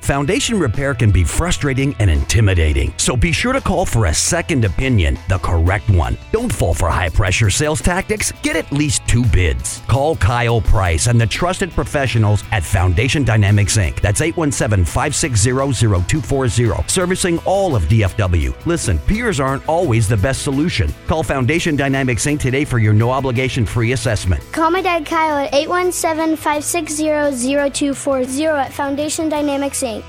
Foundation repair can be frustrating and intimidating, so be sure to call for a second opinion, the correct one. Don't fall for high-pressure sales tactics. Get at least 2 bids. Call Kyle Price and the trusted professionals at Foundation Dynamics Inc. That's 817-560-0240, servicing all of DFW. Listen, peers aren't always the best solution. Call Foundation Dynamics Inc. today for your no-obligation free assessment. Call my dad Kyle at 817-560-0240 at Foundation Dynamics Inc.